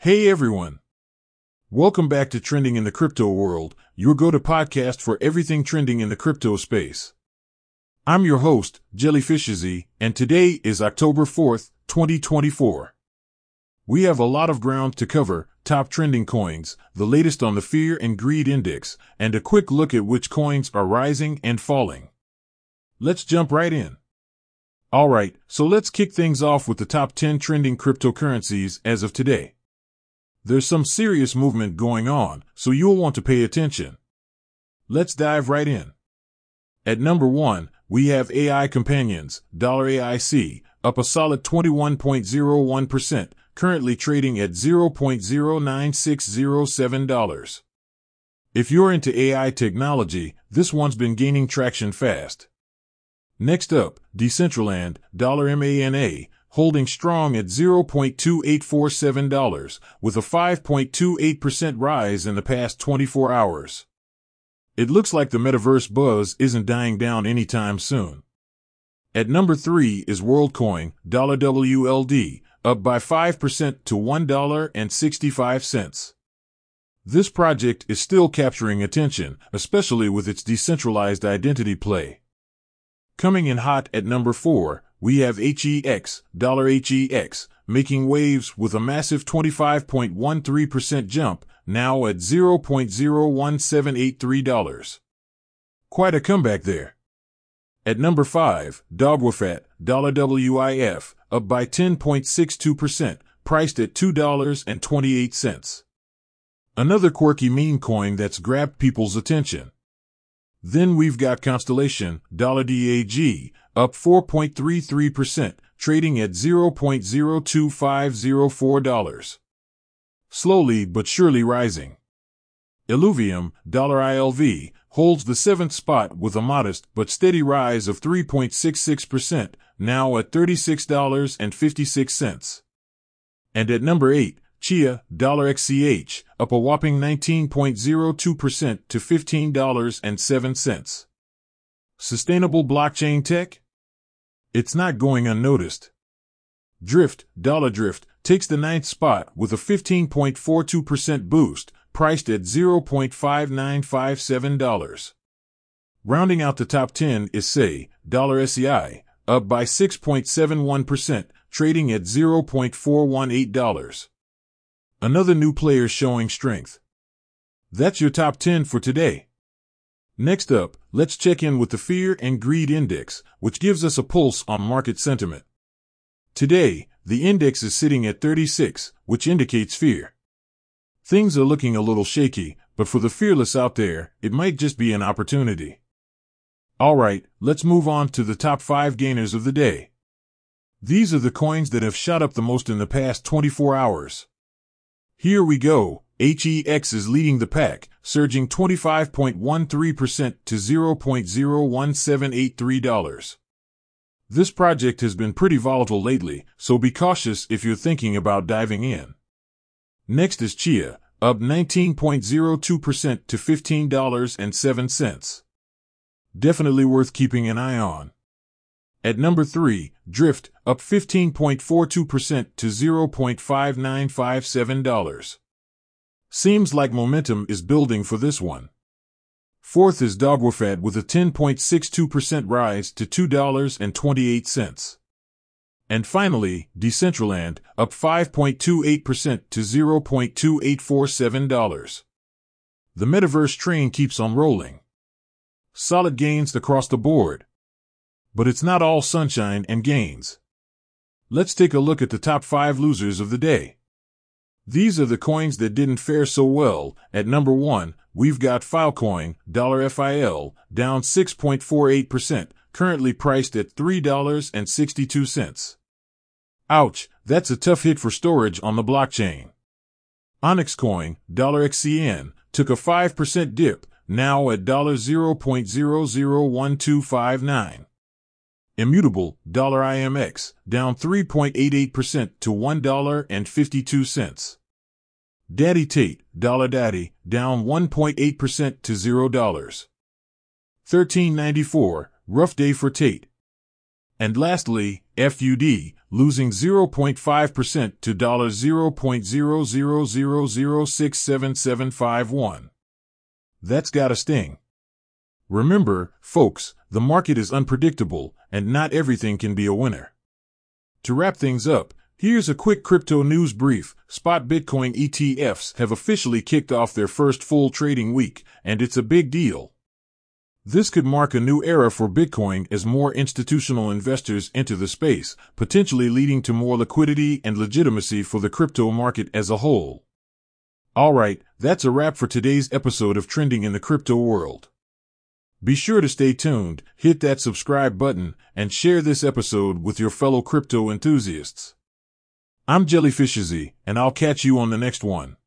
Hey everyone! Welcome back to Trending in the Crypto World, your go-to podcast for everything trending in the crypto space. I'm your host, Jellyfishzy, and today is October 4th, 2024. We have a lot of ground to cover: top trending coins, the latest on the Fear and Greed Index, and a quick look at which coins are rising and falling. Let's jump right in. Alright, so let's kick things off with the top 10 trending cryptocurrencies as of today. There's some serious movement going on, so you'll want to pay attention. Let's dive right in. At number 1, we have AI Companions, $AIC, up a solid 21.01%, currently trading at $0.09607. If you're into AI technology, this one's been gaining traction fast. Next up, Decentraland, $MANA, holding strong at $0.2847, with a 5.28% rise in the past 24 hours. It looks like the metaverse buzz isn't dying down anytime soon. At number 3 is WorldCoin, $WLD, up by 5% to $1.65. This project is still capturing attention, especially with its decentralized identity play. Coming in hot at number 4, we have HEX, $HEX, making waves with a massive 25.13% jump, now at $0.01783. Quite a comeback there. At number 5, Dogwifat, $WIF, up by 10.62%, priced at $2.28. Another quirky meme coin that's grabbed people's attention. Then we've got Constellation, $DAG, up 4.33%, trading at $0.02504. Slowly but surely rising. Illuvium, $ILV, holds the 7th spot with a modest but steady rise of 3.66%, now at $36.56. And at number 8, Chia, $XCH, up a whopping 19.02% to $15.07. Sustainable blockchain tech? It's not going unnoticed. Drift, $Drift, takes the 9th spot with a 15.42% boost, priced at $0.5957. Rounding out the top 10 is SEI, $SEI, up by 6.71%, trading at $0.418. Another new player showing strength. That's your top 10 for today. Next up, let's check in with the Fear and Greed Index, which gives us a pulse on market sentiment. Today, the index is sitting at 36, which indicates fear. Things are looking a little shaky, but for the fearless out there, it might just be an opportunity. Alright, let's move on to the top 5 gainers of the day. These are the coins that have shot up the most in the past 24 hours. Here we go. HEX is leading the pack, surging 25.13% to $0.01783. This project has been pretty volatile lately, so be cautious if you're thinking about diving in. Next is Chia, up 19.02% to $15.07. Definitely worth keeping an eye on. At number 3, Drift, up 15.42% to $0.5957. Seems like momentum is building for this one. Fourth is Dogwifat with a 10.62% rise to $2.28. And finally, Decentraland, up 5.28% to $0.2847. The metaverse train keeps on rolling. Solid gains across the board. But it's not all sunshine and gains. Let's take a look at the top 5 losers of the day. These are the coins that didn't fare so well. At number 1, we've got Filecoin, $FIL, down 6.48%, currently priced at $3.62. Ouch, that's a tough hit for storage on the blockchain. Onyx Coin, $XCN, took a 5% dip, now at $0.001259. Immutable, $IMX, down 3.88% to $1.52. Daddy Tate, $Daddy, down 1.8% to $0. $13.94, rough day for Tate. And lastly, FUD, losing 0.5% to $0.0000677751. That's gotta sting. Remember, folks, the market is unpredictable, and not everything can be a winner. To wrap things up, here's a quick crypto news brief. Spot Bitcoin ETFs have officially kicked off their first full trading week, and it's a big deal. This could mark a new era for Bitcoin as more institutional investors enter the space, potentially leading to more liquidity and legitimacy for the crypto market as a whole. Alright, that's a wrap for today's episode of Trending in the Crypto World. Be sure to stay tuned, hit that subscribe button, and share this episode with your fellow crypto enthusiasts. I'm Jellyfishzy, and I'll catch you on the next one.